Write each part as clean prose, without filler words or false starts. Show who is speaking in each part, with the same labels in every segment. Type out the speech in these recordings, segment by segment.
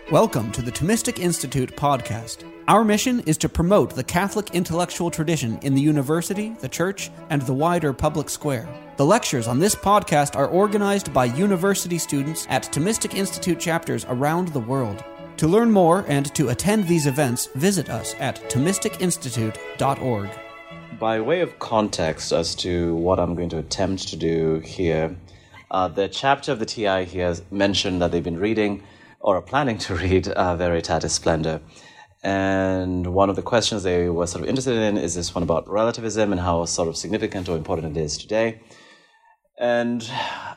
Speaker 1: Welcome to the Thomistic Institute podcast. Our mission is to promote the Catholic intellectual tradition in the university, the church, and the wider public square. The lectures on this podcast are organized by university students at Thomistic Institute chapters around the world. To learn more and to attend these events, visit us at ThomisticInstitute.org.
Speaker 2: By way of context as to what I'm going to attempt to do here, the chapter of the TI here mentioned that they've been reading or are planning to read Veritatis Splendor. And one of the questions they were sort of interested in is this one about relativism and how sort of significant or important it is today. And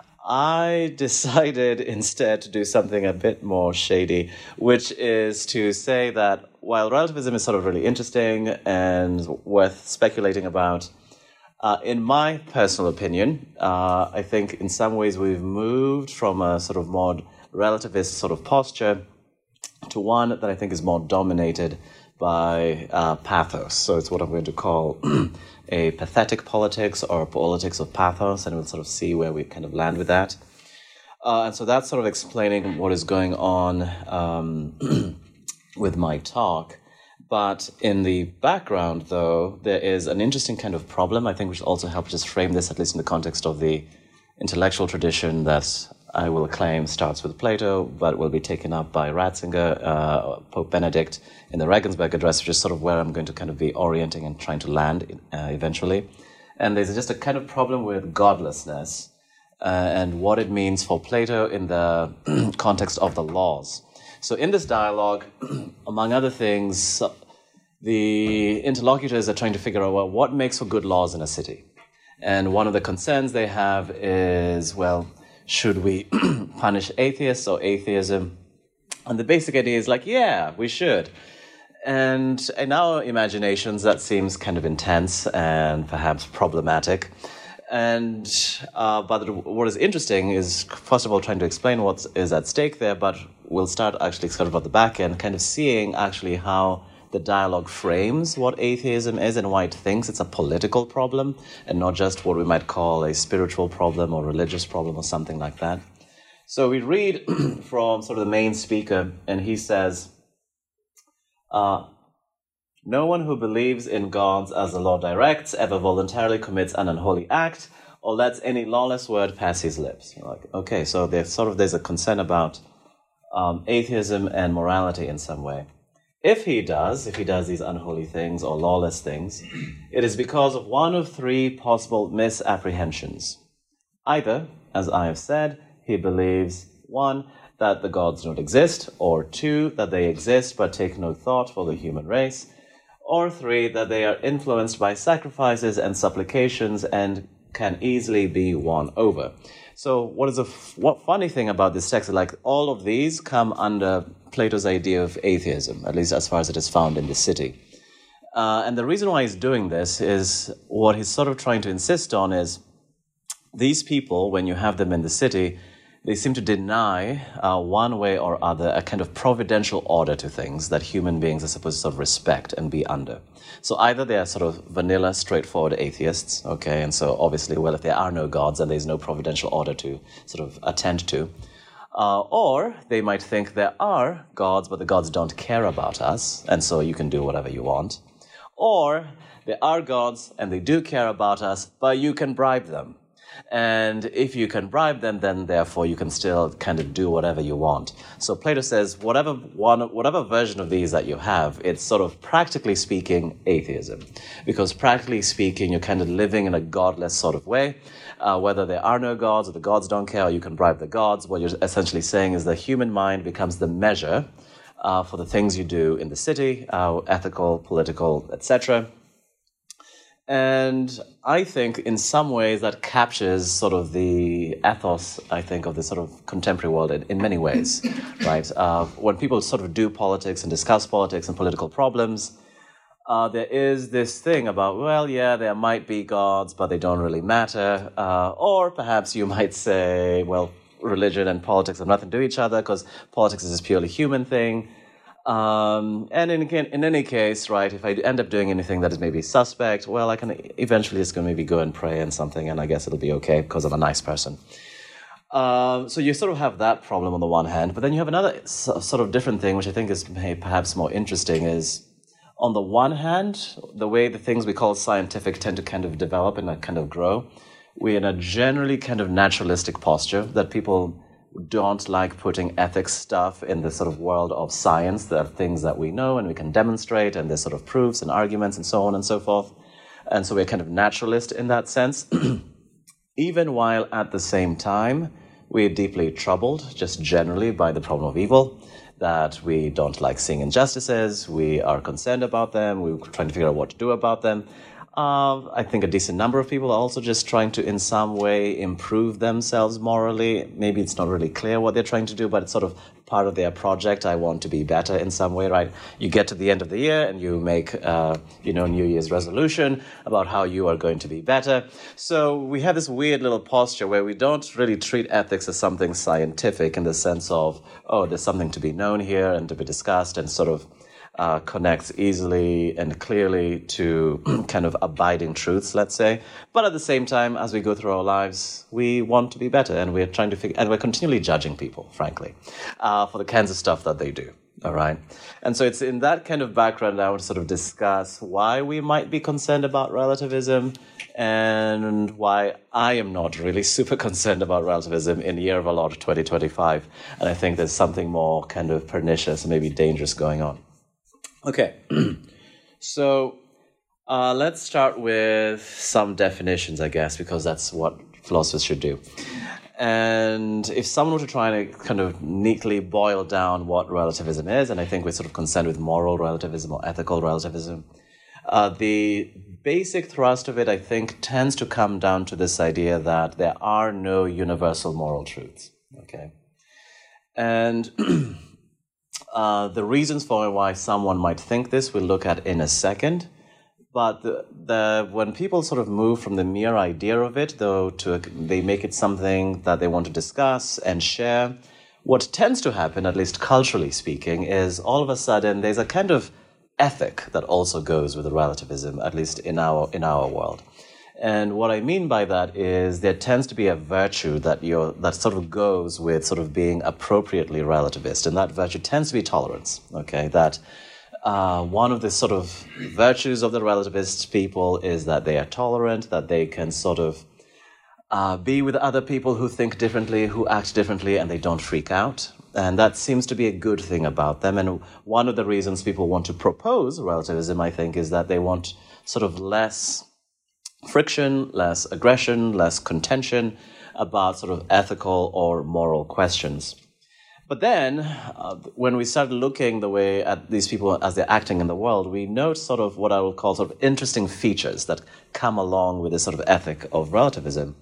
Speaker 2: I decided instead to do something a bit more shady, which is to say that while relativism is sort of really interesting and worth speculating about, in my personal opinion, I think in some ways we've moved from a sort of more relativist sort of posture to one that I think is more dominated by pathos. So it's what I'm going to call a pathetic politics or politics of pathos, and we'll sort of see where we kind of land with that. And so that's sort of explaining what is going on with my talk. But in the background, though, there is an interesting kind of problem. I think we should also help just frame this, at least in the context of the intellectual tradition that I will claim starts with Plato, but will be taken up by Ratzinger, Pope Benedict, in the Regensburg Address, which is sort of where I'm going to kind of be orienting and trying to land eventually. And there's just a kind of problem with godlessness and what it means for Plato in the context of the laws. So in this dialogue, among other things, the interlocutors are trying to figure out, well, what makes for good laws in a city? And one of the concerns they have is, well, should we punish atheists or atheism? And the basic idea is like, yeah, we should. And in our imaginations, that seems kind of intense and perhaps problematic. And but what is interesting is, first of all, trying to explain what is at stake there, but we'll start actually sort of at the back end, kind of seeing actually how the dialogue frames what atheism is and why it thinks it's a political problem and not just what we might call a spiritual problem or religious problem or something like that. So we read from sort of the main speaker, and he says, no one who believes in gods as the law directs ever voluntarily commits an unholy act or lets any lawless word pass his lips. You're like, okay, so there's a concern about atheism and morality in some way. If he does these unholy things or lawless things, it is because of one of three possible misapprehensions. Either, as I have said, he believes, 1, that the gods don't exist, or 2, that they exist but take no thought for the human race, or 3, that they are influenced by sacrifices and supplications and can easily be won over. So what funny thing about this text is, like, all of these come under Plato's idea of atheism, at least as far as it is found in the city. And the reason why he's doing this is what he's sort of trying to insist on is these people, when you have them in the city, they seem to deny one way or other a kind of providential order to things that human beings are supposed to sort of respect and be under. So either they are sort of vanilla, straightforward atheists, okay, and so obviously, well, if there are no gods and there's no providential order to sort of attend to, or they might think there are gods, but the gods don't care about us, and so you can do whatever you want. Or there are gods and they do care about us, but you can bribe them. And if you can bribe them, then therefore you can still kind of do whatever you want. So Plato says whatever version of these that you have, it's sort of practically speaking atheism. Because practically speaking, you're kind of living in a godless sort of way. Whether there are no gods or the gods don't care or you can bribe the gods, what you're essentially saying is the human mind becomes the measure for the things you do in the city, ethical, political, etc. And I think in some ways that captures sort of the ethos, I think, of the sort of contemporary world in many ways, right? When people sort of do politics and discuss politics and political problems, there is this thing about, well, yeah, there might be gods, but they don't really matter. Or perhaps you might say, well, religion and politics have nothing to do with each other because politics is this purely human thing. And in any case, right, if I end up doing anything that is maybe suspect, well, I can eventually just go maybe go and pray and something, and I guess it'll be okay because I'm a nice person. So you sort of have that problem on the one hand, but then you have another sort of different thing, which I think is perhaps more interesting, is on the one hand, the way the things we call scientific tend to kind of develop and kind of grow, we're in a generally kind of naturalistic posture that people don't like putting ethics stuff in the sort of world of science. There are things that we know and we can demonstrate, and there's sort of proofs and arguments and so on and so forth. And so we're kind of naturalist in that sense, even while at the same time, we're deeply troubled, just generally, by the problem of evil, that we don't like seeing injustices, we are concerned about them, we're trying to figure out what to do about them. I think a decent number of people are also just trying to, in some way, improve themselves morally. Maybe it's not really clear what they're trying to do, but it's sort of part of their project. I want to be better in some way, right? You get to the end of the year and you make, New Year's resolution about how you are going to be better. So we have this weird little posture where we don't really treat ethics as something scientific in the sense of, oh, there's something to be known here and to be discussed and sort of connects easily and clearly to kind of abiding truths, let's say. But at the same time, as we go through our lives, we want to be better, and we're trying to figure, and we're continually judging people, frankly, for the kinds of stuff that they do. All right. And so it's in that kind of background I want to sort of discuss why we might be concerned about relativism and why I am not really super concerned about relativism in Year of our Lord 2025. And I think there's something more kind of pernicious and maybe dangerous going on. Okay, so let's start with some definitions, I guess, because that's what philosophers should do. And if someone were to try and kind of neatly boil down what relativism is, and I think we're sort of concerned with moral relativism or ethical relativism, the basic thrust of it, I think, tends to come down to this idea that there are no universal moral truths, okay? And the reasons for why someone might think this we'll look at in a second. But when people sort of move from the mere idea of it, though, to they make it something that they want to discuss and share, what tends to happen, at least culturally speaking, is all of a sudden there's a kind of ethic that also goes with the relativism, at least in our world. And what I mean by that is there tends to be a virtue that sort of goes with sort of being appropriately relativist, and that virtue tends to be tolerance. Okay, that one of the sort of virtues of the relativist people is that they are tolerant, that they can sort of be with other people who think differently, who act differently, and they don't freak out. And that seems to be a good thing about them. And one of the reasons people want to propose relativism, I think, is that they want sort of less friction, less aggression, less contention about sort of ethical or moral questions. But then, when we start looking the way at these people as they're acting in the world, we note sort of what I will call sort of interesting features that come along with this sort of ethic of relativism.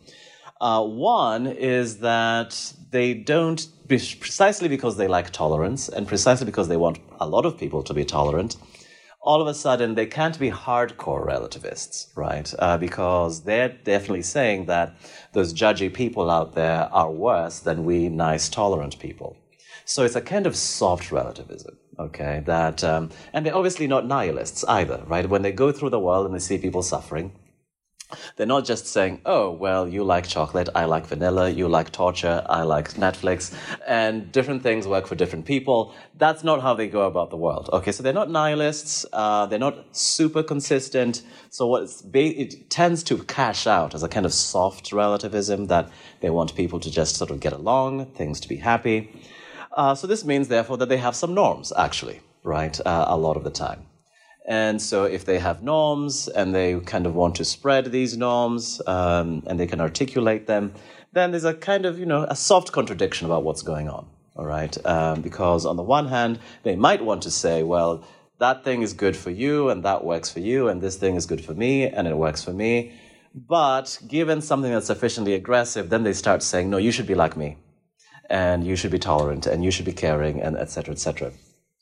Speaker 2: One is that they don't, precisely because they like tolerance and precisely because they want a lot of people to be tolerant, all of a sudden they can't be hardcore relativists, right? Because they're definitely saying that those judgy people out there are worse than we nice, tolerant people. So it's a kind of soft relativism, okay? That and they're obviously not nihilists either, right? When they go through the world and they see people suffering, they're not just saying, oh, well, you like chocolate, I like vanilla, you like torture, I like Netflix, and different things work for different people. That's not how they go about the world. Okay, so they're not nihilists, they're not super consistent. So it tends to cash out as a kind of soft relativism that they want people to just sort of get along, things to be happy. So this means, therefore, that they have some norms, actually, right, a lot of the time. And so if they have norms and they kind of want to spread these norms and they can articulate them, then there's a kind of, a soft contradiction about what's going on, all right? Because on the one hand, they might want to say, well, that thing is good for you and that works for you, and this thing is good for me and it works for me. But given something that's sufficiently aggressive, then they start saying, no, you should be like me, and you should be tolerant, and you should be caring, and et cetera, et cetera.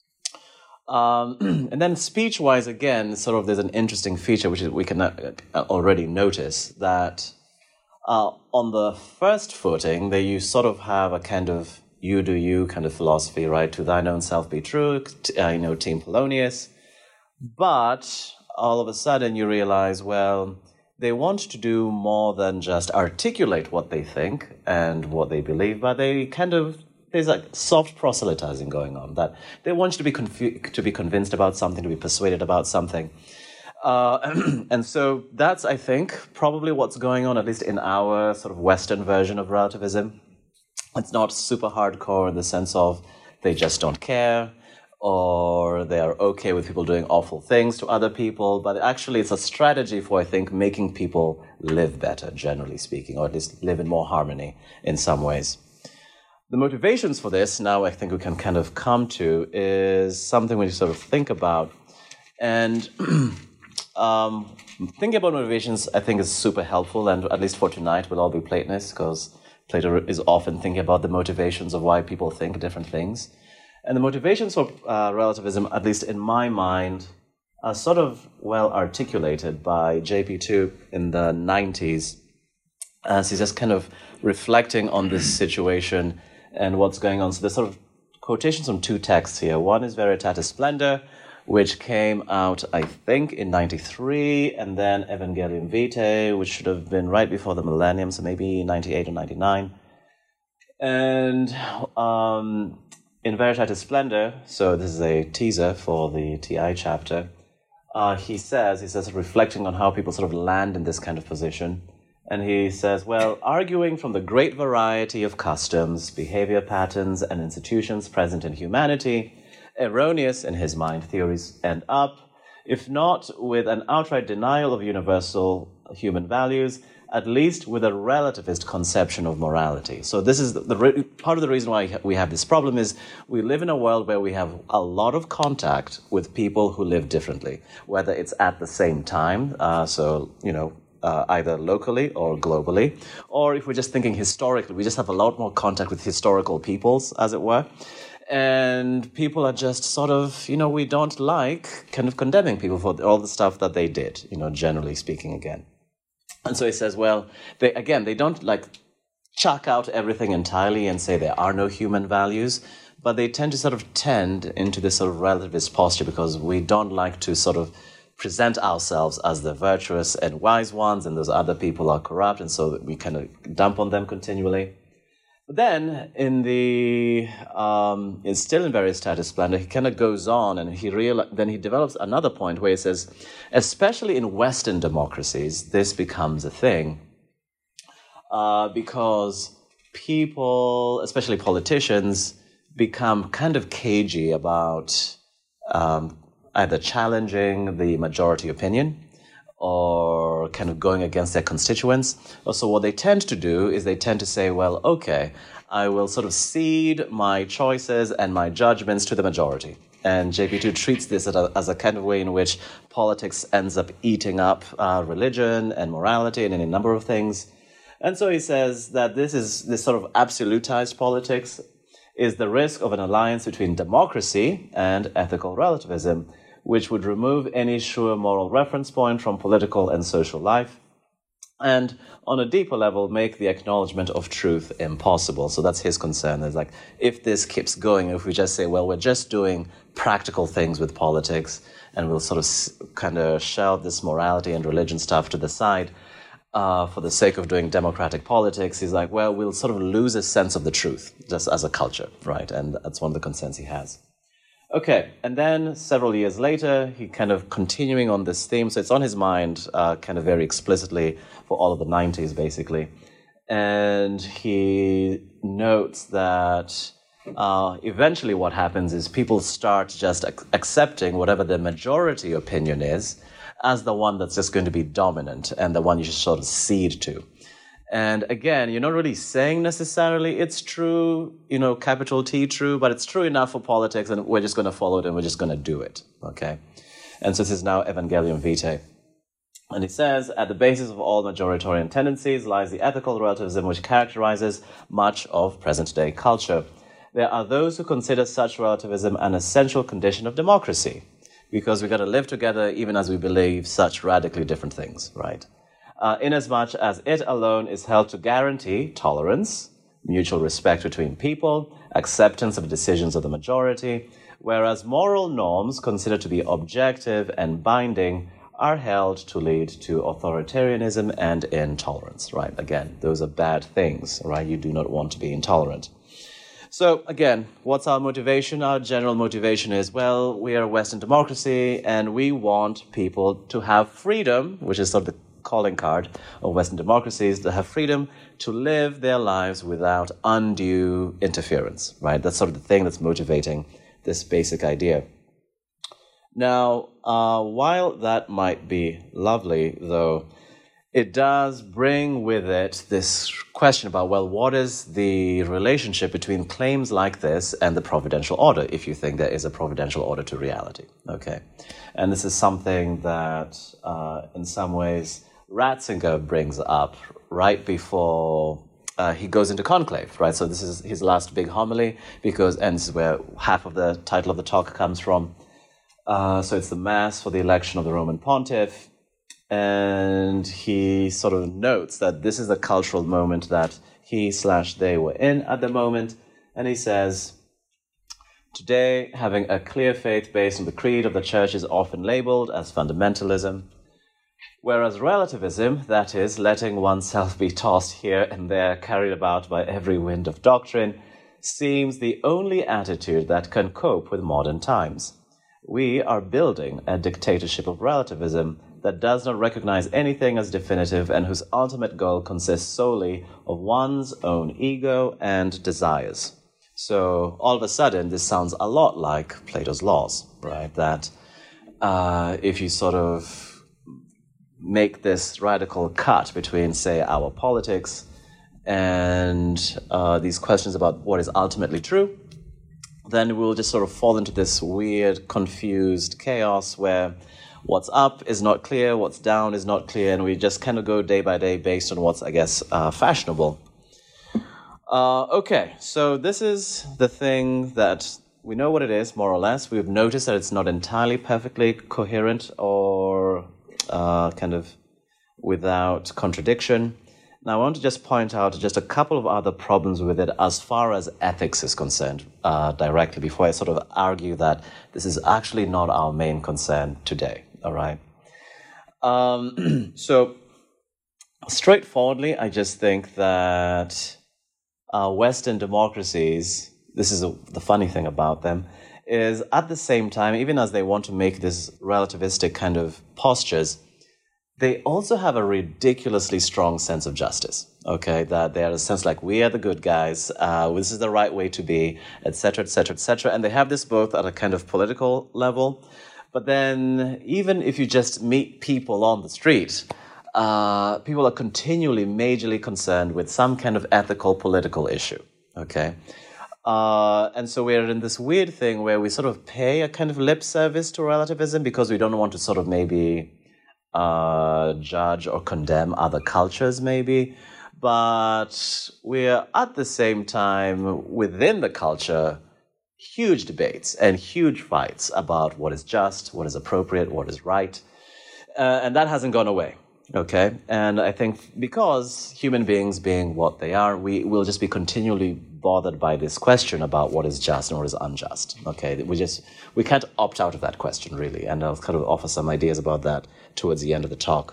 Speaker 2: And then speech-wise, again, sort of there's an interesting feature which we can already notice that on the first footing, you sort of have a kind of you do you kind of philosophy, right? To thine own self be true, Team Polonius. But all of a sudden you realize, well, they want to do more than just articulate what they think and what they believe, but there's like soft proselytizing going on, that they want you to be convinced about something, to be persuaded about something. And so that's, I think, probably what's going on, at least in our sort of Western version of relativism. It's not super hardcore in the sense of they just don't care, or they are okay with people doing awful things to other people, but actually it's a strategy for, I think, making people live better, generally speaking, or at least live in more harmony in some ways. The motivations for this, now I think we can kind of come to, is something we sort of think about. And thinking about motivations, I think, is super helpful, and at least for tonight, we'll all be Platonists, because Plato is often thinking about the motivations of why people think different things. And the motivations for relativism, at least in my mind, are sort of well articulated by JP2 in the 90s, as he's just kind of reflecting on this situation and what's going on. So there's sort of quotations from two texts here. One is Veritatis Splendor, which came out, I think, in 93, and then Evangelium Vitae, which should have been right before the millennium, so maybe 98 or 99. And in Veritatis Splendor, so this is a teaser for the TI chapter, he says, reflecting on how people sort of land in this kind of position, and he says, well, arguing from the great variety of customs, behavior patterns, and institutions present in humanity, erroneous in his mind theories end up, if not with an outright denial of universal human values, at least with a relativist conception of morality. So this is part of the reason why we have this problem is we live in a world where we have a lot of contact with people who live differently, whether it's at the same time, either locally or globally, or if we're just thinking historically, we just have a lot more contact with historical peoples, as it were. And people are just sort of, we don't like kind of condemning people for all the stuff that they did, generally speaking again. And so he says, well, they don't like chuck out everything entirely and say there are no human values, but they tend to tend into this sort of relativist posture because we don't like to sort of present ourselves as the virtuous and wise ones, and those other people are corrupt, and so we kind of dump on them continually. But then, it's still in Veritatis Splendor, he kind of goes on, and then he develops another point where he says, especially in Western democracies, this becomes a thing, because people, especially politicians, become kind of cagey about either challenging the majority opinion or kind of going against their constituents. So what they tend to do is they tend to say, well, okay, I will sort of cede my choices and my judgments to the majority. And JP2 treats this as a kind of way in which politics ends up eating up religion and morality and any number of things. And so he says that this sort of absolutized politics is the risk of an alliance between democracy and ethical relativism, which would remove any sure moral reference point from political and social life, and on a deeper level, make the acknowledgement of truth impossible. So that's his concern. It's like, if this keeps going, if we just say, well, we're just doing practical things with politics, and we'll sort of kind of shelve this morality and religion stuff to the side for the sake of doing democratic politics, he's like, well, we'll sort of lose a sense of the truth, just as a culture, right? And that's one of the concerns he has. Okay, and then several years later, he kind of continuing on this theme, so it's on his mind kind of very explicitly for all of the 90s, basically. And he notes that eventually what happens is people start just accepting whatever the majority opinion is as the one that's just going to be dominant and the one you should sort of cede to. And again, you're not really saying necessarily it's true, capital T true, but it's true enough for politics, and we're just going to follow it and we're just going to do it, okay? And so this is now Evangelium Vitae. And it says, at the basis of all majoritarian tendencies lies the ethical relativism which characterizes much of present-day culture. There are those who consider such relativism an essential condition of democracy, because we've got to live together even as we believe such radically different things, right? Inasmuch as it alone is held to guarantee tolerance, mutual respect between people, acceptance of decisions of the majority, whereas moral norms considered to be objective and binding are held to lead to authoritarianism and intolerance, right? Again, those are bad things, right? You do not want to be intolerant. So again, what's our motivation? Our general motivation is, well, we are a Western democracy and we want people to have freedom, which is sort of the calling card of Western democracies, to have freedom to live their lives without undue interference, right? That's sort of the thing that's motivating this basic idea. Now, while that might be lovely, though, it does bring with it this question about, well, what is the relationship between claims like this and the providential order, if you think there is a providential order to reality, okay? And this is something that, in some ways, Ratzinger brings up right before he goes into conclave, right? So this is his last big homily, and this is where half of the title of the talk comes from. So it's the Mass for the election of the Roman Pontiff, and he sort of notes that this is a cultural moment that he/they were in at the moment, and he says, today, having a clear faith based on the creed of the Church is often labeled as fundamentalism, whereas relativism, that is, letting oneself be tossed here and there, carried about by every wind of doctrine, seems the only attitude that can cope with modern times. We are building a dictatorship of relativism that does not recognize anything as definitive and whose ultimate goal consists solely of one's own ego and desires. So all of a sudden, this sounds a lot like Plato's laws, right? That if you sort of make this radical cut between, say, our politics and these questions about what is ultimately true, then we'll just sort of fall into this weird, confused chaos where what's up is not clear, what's down is not clear, and we just kind of go day by day based on what's, I guess, fashionable. Okay, so this is the thing that we know what it is, more or less. We've noticed that it's not entirely perfectly coherent or kind of without contradiction. Now, I want to just point out just a couple of other problems with it as far as ethics is concerned directly, before I sort of argue that this is actually not our main concern today, all right? So, straightforwardly, I just think that Western democracies, this is the funny thing about them, is at the same time, even as they want to make this relativistic kind of postures, they also have a ridiculously strong sense of justice, okay? That they are a sense like, we are the good guys, this is the right way to be, etc., etc., etc. And they have this both at a kind of political level, but then even if you just meet people on the street, people are continually majorly concerned with some kind of ethical political issue, okay? And so we're in this weird thing where we sort of pay a kind of lip service to relativism because we don't want to sort of maybe judge or condemn other cultures maybe, but we're at the same time within the culture huge debates and huge fights about what is just, what is appropriate, what is right, and that hasn't gone away. Okay, and I think because human beings being what they are, we will just be continually bothered by this question about what is just and what is unjust. Okay, we can't opt out of that question really, and I'll kind of offer some ideas about that towards the end of the talk.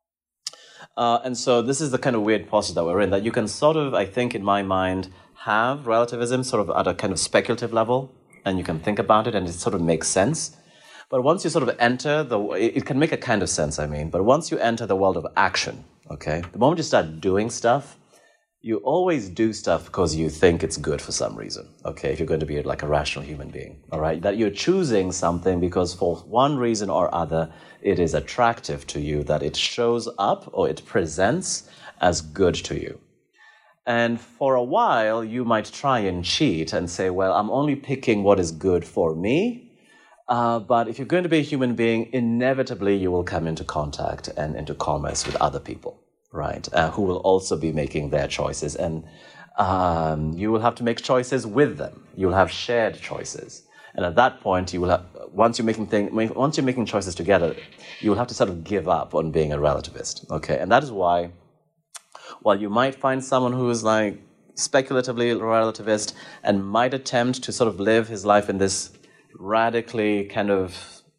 Speaker 2: And so this is the kind of weird posture that we're in, that you can sort of, I think in my mind, have relativism sort of at a kind of speculative level, and you can think about it and it sort of makes sense. But once you sort of enter it can make a kind of sense, I mean, but once you enter the world of action, okay, the moment you start doing stuff, you always do stuff because you think it's good for some reason, okay, if you're going to be like a rational human being, all right, that you're choosing something because for one reason or other, it is attractive to you, that it shows up or it presents as good to you. And for a while, you might try and cheat and say, well, I'm only picking what is good for me. But if you're going to be a human being, inevitably you will come into contact and into commerce with other people, right? Who will also be making their choices. And you will have to make choices with them. You will have shared choices. And at that point, you will have, once you're making choices together, you will have to sort of give up on being a relativist, okay? And that is why, while you might find someone who is like speculatively relativist and might attempt to sort of live his life in this radically kind of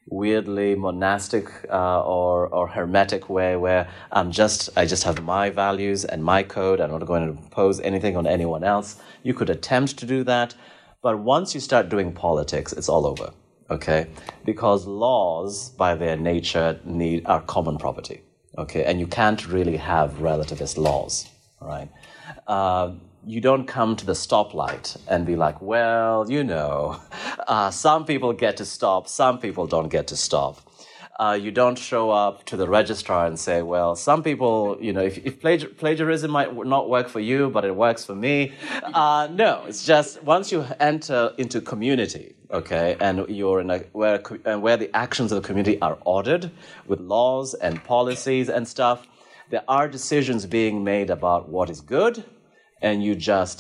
Speaker 2: weirdly monastic or hermetic way where I just have my values and my code. I'm not going to impose anything on anyone else. You could attempt to do that, but once you start doing politics, it's all over, okay? Because laws, by their nature, are common property, okay? And you can't really have relativist laws, all right? You don't come to the stoplight and be like, well, some people get to stop, some people don't get to stop. You don't show up to the registrar and say, well, some people, if plagiarism might not work for you, but it works for me. No, it's just once you enter into community, okay, and you're where the actions of the community are ordered with laws and policies and stuff, there are decisions being made about what is good, and you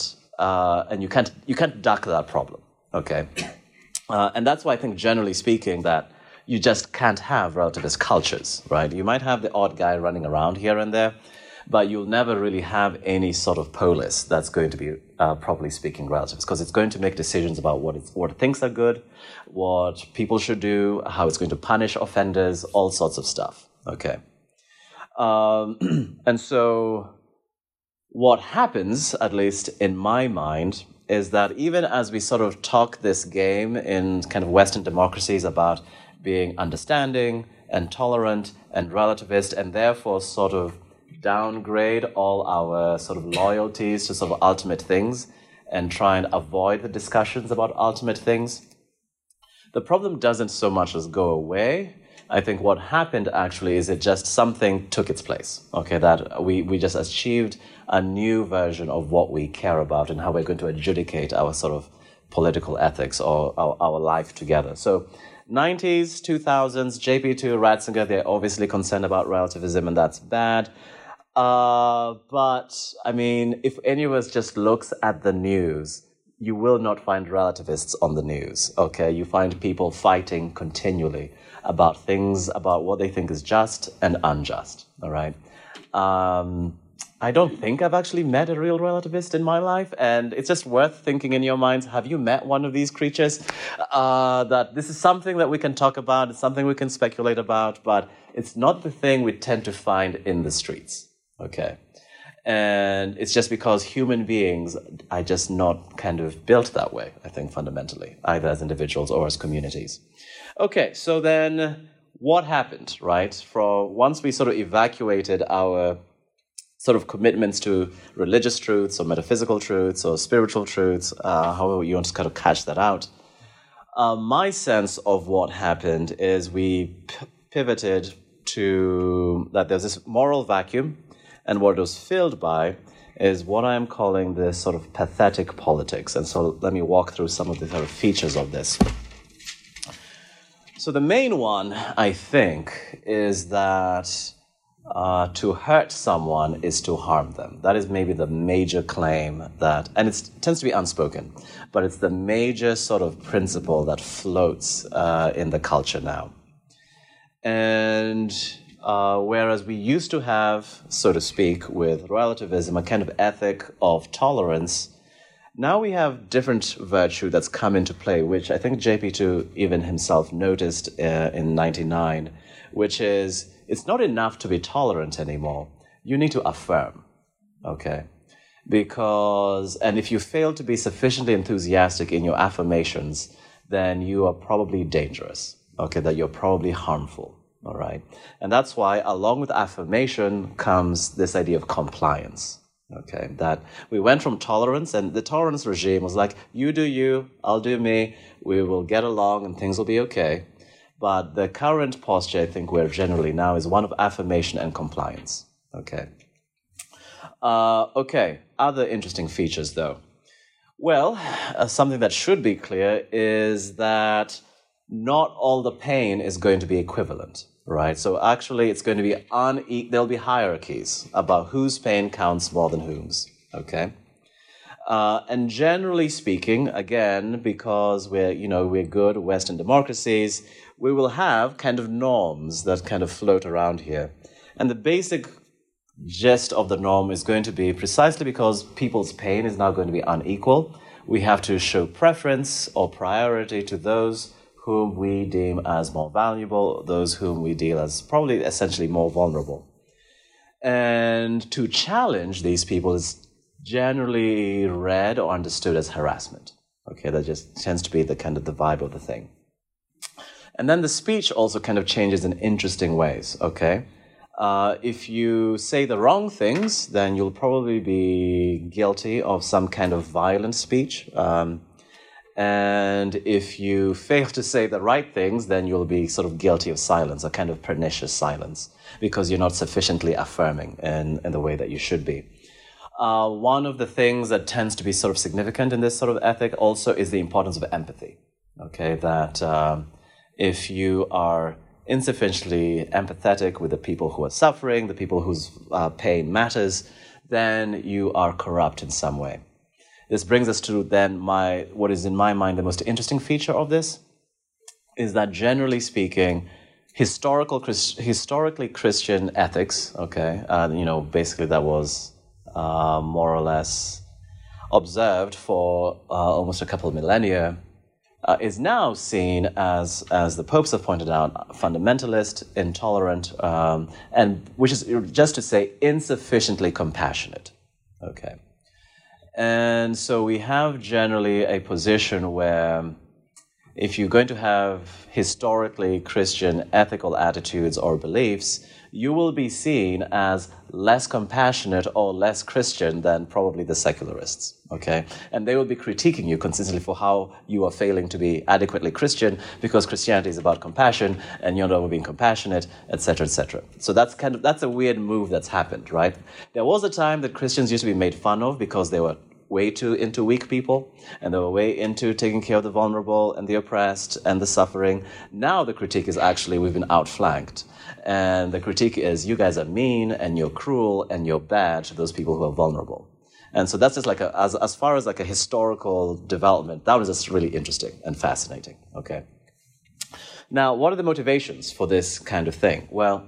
Speaker 2: can't duck that problem, okay? And that's why I think, generally speaking, that you just can't have relativist cultures, right? You might have the odd guy running around here and there, but you'll never really have any sort of polis that's going to be, properly speaking, relativist, because it's going to make decisions about what it thinks are good, what people should do, how it's going to punish offenders, all sorts of stuff, okay? And so what happens, at least in my mind, is that even as we sort of talk this game in kind of Western democracies about being understanding and tolerant and relativist, and therefore sort of downgrade all our sort of loyalties to sort of ultimate things and try and avoid the discussions about ultimate things, the problem doesn't so much as go away. I think what happened actually is it just something took its place, okay, that we just achieved a new version of what we care about and how we're going to adjudicate our sort of political ethics or our life together. So 90s, 2000s, JP2, Ratzinger, they're obviously concerned about relativism, and that's bad. But, I mean, if any of us just looks at the news, you will not find relativists on the news, okay? You find people fighting continually about things, about what they think is just and unjust, all right? I don't think I've actually met a real relativist in my life, and it's just worth thinking in your minds, have you met one of these creatures? That this is something that we can talk about, it's something we can speculate about, but it's not the thing we tend to find in the streets, okay? And it's just because human beings are just not kind of built that way, I think, fundamentally, either as individuals or as communities. Okay, so then what happened, right? Once we sort of evacuated our sort of commitments to religious truths or metaphysical truths or spiritual truths, however you want to kind of catch that out, my sense of what happened is we pivoted to that there's this moral vacuum, and what it was filled by is what I'm calling this sort of pathetic politics. And so let me walk through some of the sort of features of this. So the main one, I think, is that to hurt someone is to harm them. That is maybe the major claim that, and it tends to be unspoken, but it's the major sort of principle that floats in the culture now. And whereas we used to have, so to speak, with relativism, a kind of ethic of tolerance, now we have different virtue that's come into play, which I think JP2 even himself noticed in 99, which is it's not enough to be tolerant anymore. You need to affirm, okay? And if you fail to be sufficiently enthusiastic in your affirmations, then you are probably dangerous, okay, that you're probably harmful. All right. And that's why, along with affirmation, comes this idea of compliance. Okay. That we went from tolerance, and the tolerance regime was like, you do you, I'll do me, we will get along and things will be okay. But the current posture, I think, we're generally now is one of affirmation and compliance. Okay. Okay. Other interesting features, though. Well, something that should be clear is that not all the pain is going to be equivalent. Right, so actually it's going to be there'll be hierarchies about whose pain counts more than whom's, okay? And generally speaking, again, because we're good Western democracies, we will have kind of norms that kind of float around here. And the basic gist of the norm is going to be precisely because people's pain is now going to be unequal, we have to show preference or priority to those whom we deem as more valuable, those whom we deem as probably essentially more vulnerable. And to challenge these people is generally read or understood as harassment. Okay, that just tends to be the kind of the vibe of the thing. And then the speech also kind of changes in interesting ways, okay? If you say the wrong things, then you'll probably be guilty of some kind of violent speech. And if you fail to say the right things, then you'll be sort of guilty of silence, a kind of pernicious silence, because you're not sufficiently affirming in the way that you should be. One of the things that tends to be sort of significant in this sort of ethic also is the importance of empathy. Okay, that if you are insufficiently empathetic with the people who are suffering, the people whose pain matters, then you are corrupt in some way. This brings us to then what is in my mind the most interesting feature of this, is that generally speaking, historically Christian ethics, okay, basically that was more or less observed for almost a couple of millennia, is now seen as the popes have pointed out, fundamentalist, intolerant, and which is just to say insufficiently compassionate. Okay. And so we have generally a position where if you're going to have historically Christian ethical attitudes or beliefs, you will be seen as less compassionate or less Christian than probably the secularists, okay? And they will be critiquing you consistently for how you are failing to be adequately Christian, because Christianity is about compassion and you're not being compassionate, etc., etc. So that's a weird move that's happened, right? There was a time that Christians used to be made fun of because they were way too into weak people, and they were way into taking care of the vulnerable and the oppressed and the suffering. Now the critique is actually we've been outflanked. And the critique is you guys are mean and you're cruel and you're bad to those people who are vulnerable. And so that's just like as far as like a historical development, that was just really interesting and fascinating. Okay. Now, what are the motivations for this kind of thing? Well,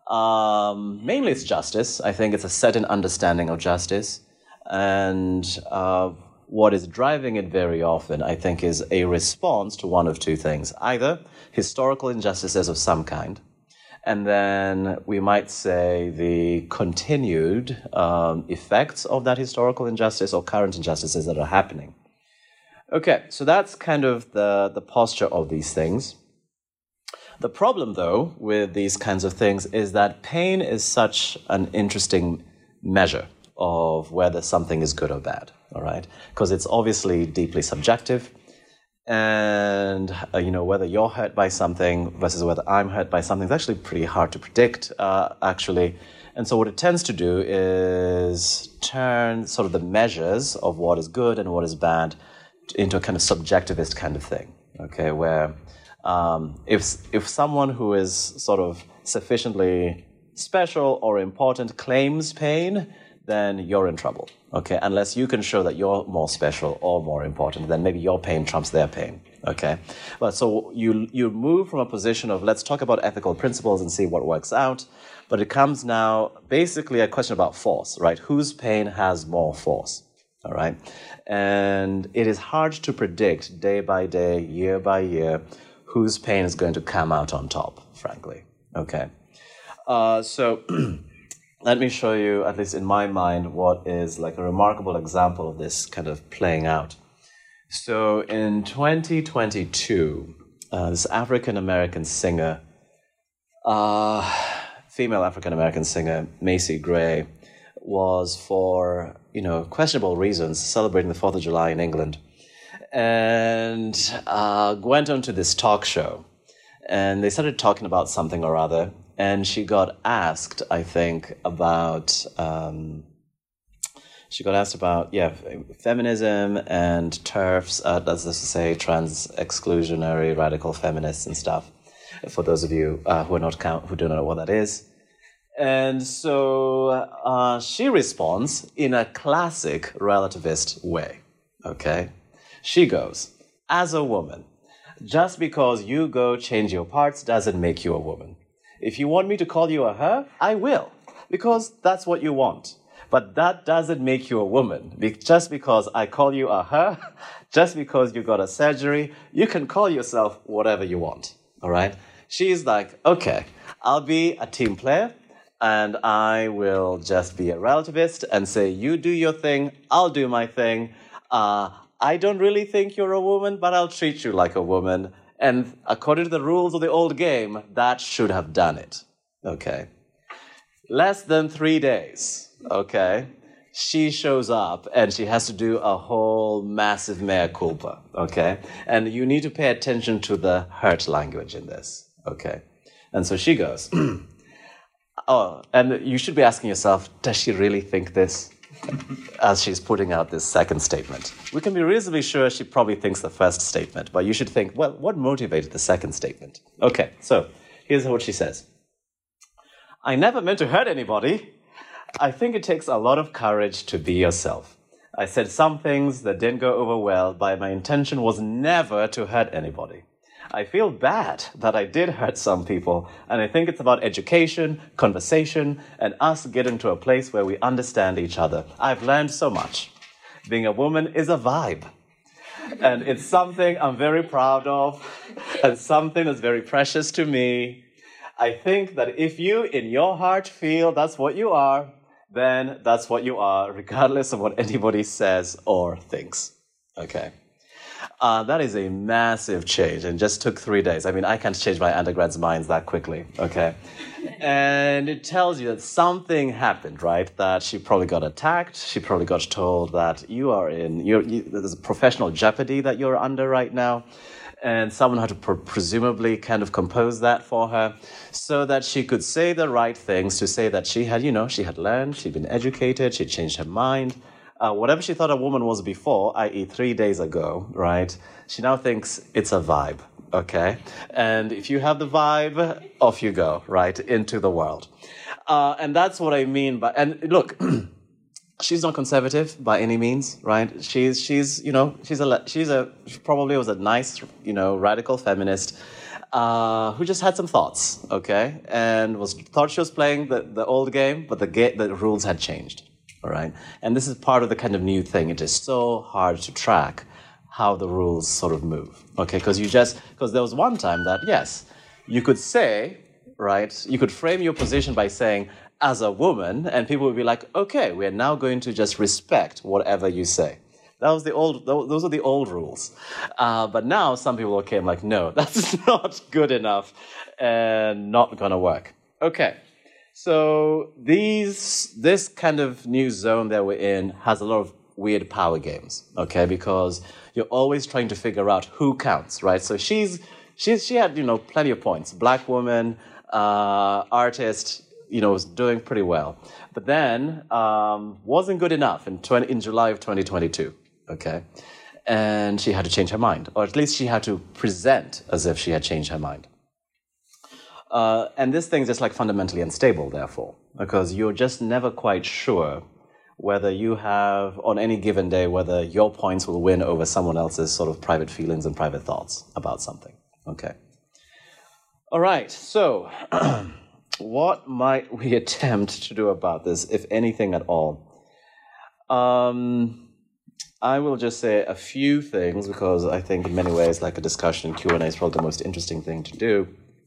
Speaker 2: mainly it's justice. I think it's a certain understanding of justice. And what is driving it very often, I think, is a response to one of two things. Either historical injustices of some kind, and then we might say the continued effects of that historical injustice or current injustices that are happening. Okay, so that's kind of the posture of these things. The problem, though, with these kinds of things is that pain is such an interesting measure of whether something is good or bad, all right? Because it's obviously deeply subjective, and whether you're hurt by something versus whether I'm hurt by something is actually pretty hard to predict, actually. And so what it tends to do is turn sort of the measures of what is good and what is bad into a kind of subjectivist kind of thing, okay? Where if someone who is sort of sufficiently special or important claims pain, then you're in trouble, okay? Unless you can show that you're more special or more important, then maybe your pain trumps their pain, okay? But so you move from a position of let's talk about ethical principles and see what works out, but it comes now basically a question about force, right? Whose pain has more force, all right? And it is hard to predict day by day, year by year, whose pain is going to come out on top, frankly, okay? So let me show you, at least in my mind, what is like a remarkable example of this kind of playing out. So in 2022, this African-American singer, female African-American singer, Macy Gray, was for, questionable reasons celebrating the 4th of July in England, and went on to this talk show. And they started talking about something or other, and she got asked, I think, about feminism and TERFs, that's to say trans-exclusionary radical feminists and stuff, for those of you who do not know what that is. And so she responds in a classic relativist way, okay? She goes, as a woman, just because you go change your parts doesn't make you a woman. If you want me to call you a her, I will, because that's what you want. But that doesn't make you a woman. Just because I call you a her, just because you got a surgery, you can call yourself whatever you want, all right? She's like, okay, I'll be a team player, and I will just be a relativist and say, you do your thing, I'll do my thing. I don't really think you're a woman, but I'll treat you like a woman. And according to the rules of the old game, that should have done it. Okay. Less than 3 days, okay, she shows up and she has to do a whole massive mea culpa, okay? And you need to pay attention to the hurt language in this, okay? And so she goes, oh, and you should be asking yourself, does she really think this? As she's putting out this second statement. We can be reasonably sure she probably thinks the first statement, but you should think, well, what motivated the second statement? Okay, so here's what she says. I never meant to hurt anybody. I think it takes a lot of courage to be yourself. I said some things that didn't go over well, but my intention was never to hurt anybody. I feel bad that I did hurt some people, and I think it's about education, conversation, and us getting to a place where we understand each other. I've learned so much. Being a woman is a vibe, and it's something I'm very proud of, and something that's very precious to me. I think that if you, in your heart, feel that's what you are, then that's what you are, regardless of what anybody says or thinks. Okay. That is a massive change and just took 3 days. I mean, I can't change my undergrads' minds that quickly, okay? And it tells you that something happened, right? That she probably got attacked. She probably got told that there's a professional jeopardy that you're under right now. And someone had to presumably kind of compose that for her so that she could say the right things, to say that she had learned, she'd been educated, she'd changed her mind. Whatever she thought a woman was before, i.e. 3 days ago, right? She now thinks it's a vibe, okay? And if you have the vibe, off you go, right? Into the world. And that's what I mean by, and look, she's not conservative by any means, right? She probably was a nice, radical feminist, who just had some thoughts, okay? And thought she was playing the old game, but the rules had changed. All right. And this is part of the kind of new thing. It is so hard to track how the rules sort of move. Okay. Because there was one time that, yes, you could say, right, you could frame your position by saying, as a woman, and people would be like, okay, we're now going to just respect whatever you say. Those are the old rules. But now some people came like, no, that's not good enough and not going to work. Okay. So this kind of new zone that we're in has a lot of weird power games, okay? Because you're always trying to figure out who counts, right? So she had, plenty of points. Black woman, artist, was doing pretty well. But then wasn't good enough in July of 2022, okay? And she had to change her mind, or at least she had to present as if she had changed her mind. And this thing's just like fundamentally unstable, therefore, because you're just never quite sure whether you have, on any given day, whether your points will win over someone else's sort of private feelings and private thoughts about something. Okay. All right. So what might we attempt to do about this, if anything at all? I will just say a few things, because I think in many ways, like a discussion, Q&A is probably the most interesting thing to do.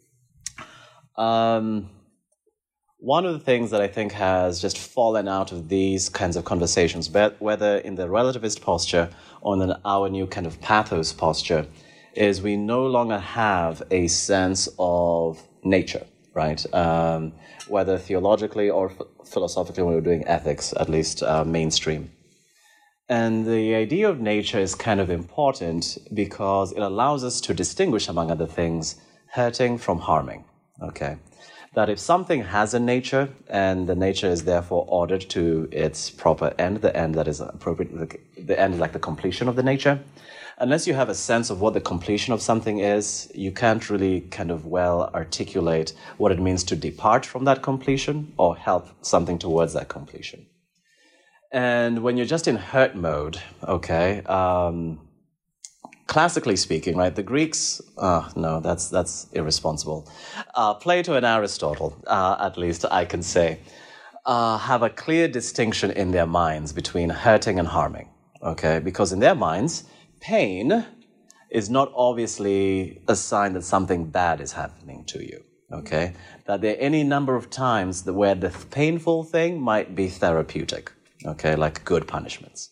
Speaker 2: One of the things that I think has just fallen out of these kinds of conversations, whether in the relativist posture or in our new kind of pathos posture, is we no longer have a sense of nature, right? Whether theologically or philosophically when we're doing ethics, at least mainstream. And the idea of nature is kind of important because it allows us to distinguish, among other things, hurting from harming. Okay, that if something has a nature and the nature is therefore ordered to its proper end, the end that is appropriate, the end is like the completion of the nature. Unless you have a sense of what the completion of something is, you can't really kind of well articulate what it means to depart from that completion or help something towards that completion. And when you're just in hurt mode, okay, classically speaking, right, the Greeks, no, that's irresponsible. Plato and Aristotle, at least I can say, have a clear distinction in their minds between hurting and harming, okay? Because in their minds, pain is not obviously a sign that something bad is happening to you, okay? That there are any number of times where the painful thing might be therapeutic, okay, like good punishments.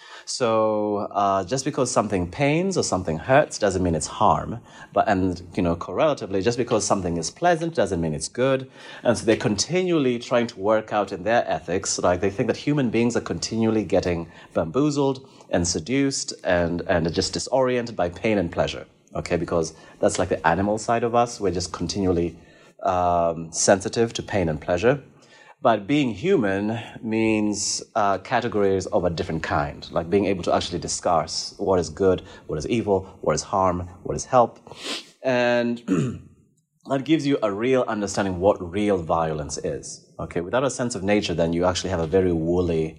Speaker 2: So just because something pains or something hurts doesn't mean it's harm. And correlatively, just because something is pleasant doesn't mean it's good. And so they're continually trying to work out in their ethics, like they think that human beings are continually getting bamboozled and seduced and just disoriented by pain and pleasure. Okay, because that's like the animal side of us. We're just continually sensitive to pain and pleasure. But being human means categories of a different kind, like being able to actually discuss what is good, what is evil, what is harm, what is help. And that gives you a real understanding of what real violence is. Okay, without a sense of nature, then you actually have a very woolly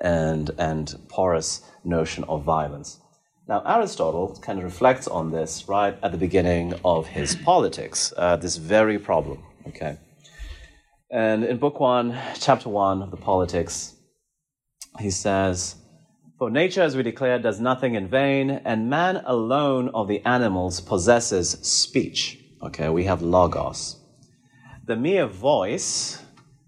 Speaker 2: and porous notion of violence. Now, Aristotle kind of reflects on this right at the beginning of his Politics, this very problem, okay? And in Book 1, Chapter 1 of the Politics, he says, "For nature, as we declare, does nothing in vain, and man alone of the animals possesses speech." Okay, we have logos. "The mere voice,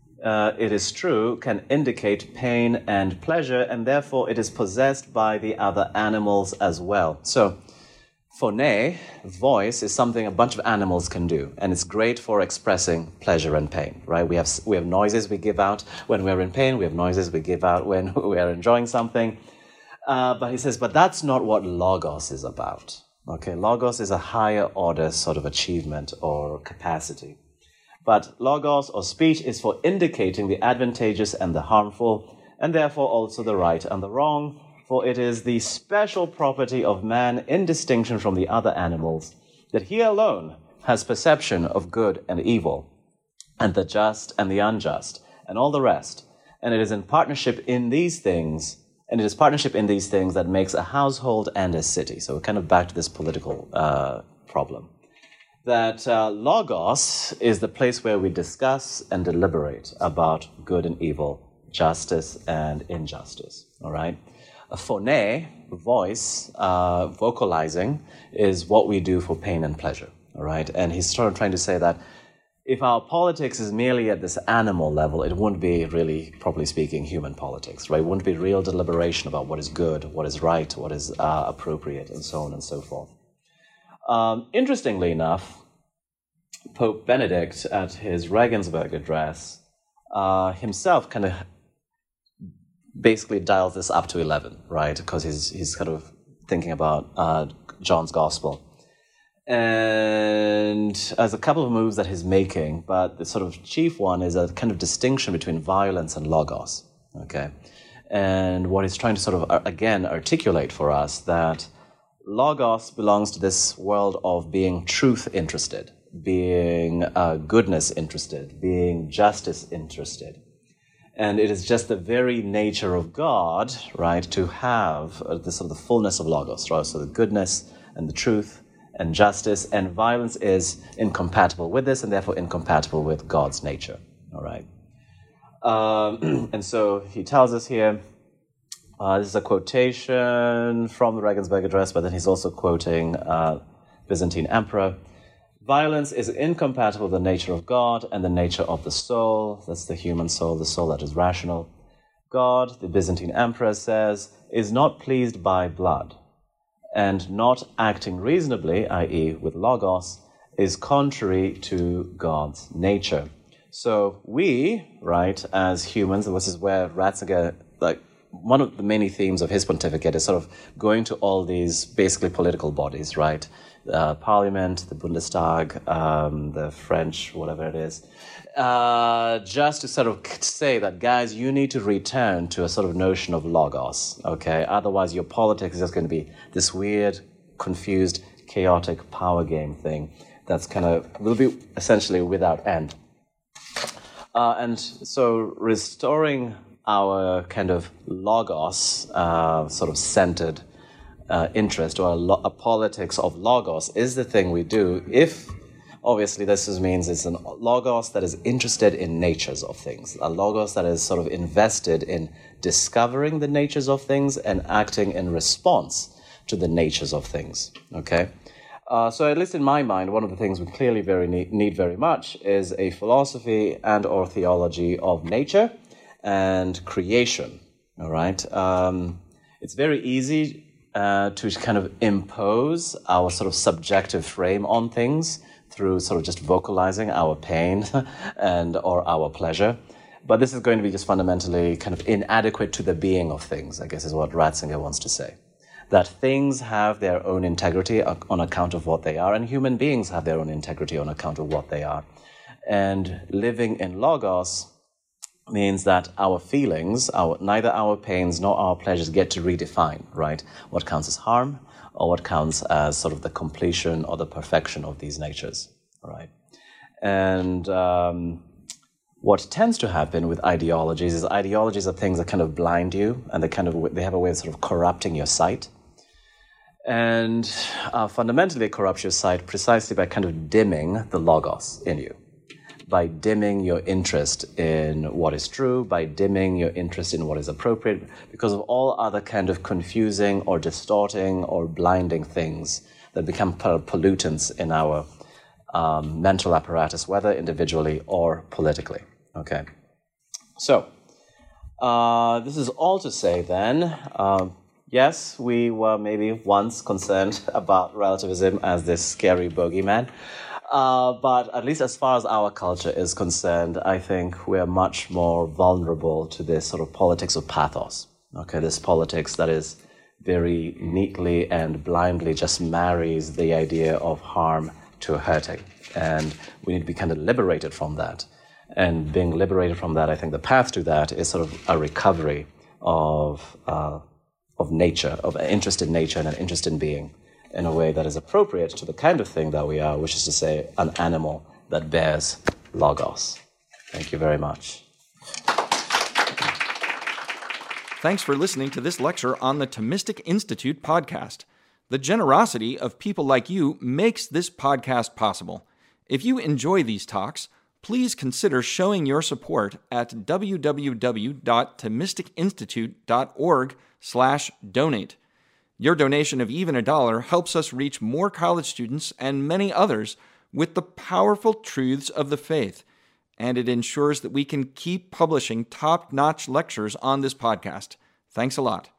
Speaker 2: it is true, can indicate pain and pleasure, and therefore it is possessed by the other animals as well." So, phone, voice, is something a bunch of animals can do, and it's great for expressing pleasure and pain, right? We have noises we give out when we're in pain, we have noises we give out when we are enjoying something. But he says, but that's not what logos is about. Okay, logos is a higher order sort of achievement or capacity. But logos or speech is for indicating the advantageous and the harmful, and therefore also the right and the wrong, for it is the special property of man, in distinction from the other animals, that he alone has perception of good and evil, and the just and the unjust, and all the rest. And it is in partnership in these things, that makes a household and a city. So we're kind of back to this political problem. That logos is the place where we discuss and deliberate about good and evil, justice and injustice, all right? A phone, voice, vocalizing, is what we do for pain and pleasure, all right? And he's sort of trying to say that if our politics is merely at this animal level, it wouldn't be really, properly speaking, human politics, right? It wouldn't be real deliberation about what is good, what is right, what is appropriate, and so on and so forth. Interestingly enough, Pope Benedict, at his Regensburg address, himself kind of basically dials this up to 11, right? Because he's kind of thinking about John's Gospel. And there's a couple of moves that he's making, but the sort of chief one is a kind of distinction between violence and logos, okay? And what he's trying to sort of, again, articulate for us, that logos belongs to this world of being truth-interested, being goodness interested, being justice interested. And it is just the very nature of God, right, to have the sort of the fullness of logos, right? So the goodness and the truth and justice, and violence is incompatible with this, and therefore incompatible with God's nature, all right? And so he tells us here, this is a quotation from the Regensburg Address, but then he's also quoting Byzantine Emperor. "Violence is incompatible with the nature of God and the nature of the soul." That's the human soul, the soul that is rational. "God," the Byzantine Emperor says, "is not pleased by blood, and not acting reasonably, i.e. with logos, is contrary to God's nature." So we, right, as humans, and this is where Ratzinger, like, one of the many themes of his pontificate is sort of going to all these basically political bodies, right? Parliament, the Bundestag, the French, whatever it is, just to sort of say that, guys, you need to return to a sort of notion of logos, okay? Otherwise, your politics is just going to be this weird, confused, chaotic power game thing that's kind of, will be essentially without end. And so restoring our kind of logos, sort of centered interest, or a politics of logos, is the thing we do if Obviously, this means it's a logos that is interested in natures of things, a logos that is sort of invested in discovering the natures of things and acting in response to the natures of things, okay? So at least in my mind, one of the things we clearly need very much is a philosophy and or theology of nature and creation, all right? It's very easy to kind of impose our sort of subjective frame on things through sort of just vocalizing our pain and or our pleasure. But this is going to be just fundamentally kind of inadequate to the being of things, I guess is what Ratzinger wants to say. That things have their own integrity on account of what they are, and human beings have their own integrity on account of what they are. And living in logos means that our feelings, neither our pains nor our pleasures get to redefine, right? What counts as harm or what counts as sort of the completion or the perfection of these natures, right? And what tends to happen with ideologies is ideologies are things that kind of blind you, and they have a way of sort of corrupting your sight. And fundamentally corrupts your sight precisely by kind of dimming the logos in you, by dimming your interest in what is true, by dimming your interest in what is appropriate, because of all other kind of confusing or distorting or blinding things that become pollutants in our mental apparatus, whether individually or politically. Okay. So, this is all to say then, yes, we were maybe once concerned about relativism as this scary bogeyman. But at least as far as our culture is concerned, I think we're much more vulnerable to this sort of politics of pathos. Okay, this politics that is very neatly and blindly just marries the idea of harm to hurting. And we need to be kind of liberated from that. And being liberated from that, I think the path to that is sort of a recovery of nature, of an interest in nature and an interest in being, in a way that is appropriate to the kind of thing that we are, which is to say, an animal that bears logos. Thank you very much.
Speaker 3: Thanks for listening to this lecture on the Thomistic Institute podcast. The generosity of people like you makes this podcast possible. If you enjoy these talks, please consider showing your support at www.thomisticinstitute.org/donate. Your donation of even $1 helps us reach more college students and many others with the powerful truths of the faith, and it ensures that we can keep publishing top-notch lectures on this podcast. Thanks a lot.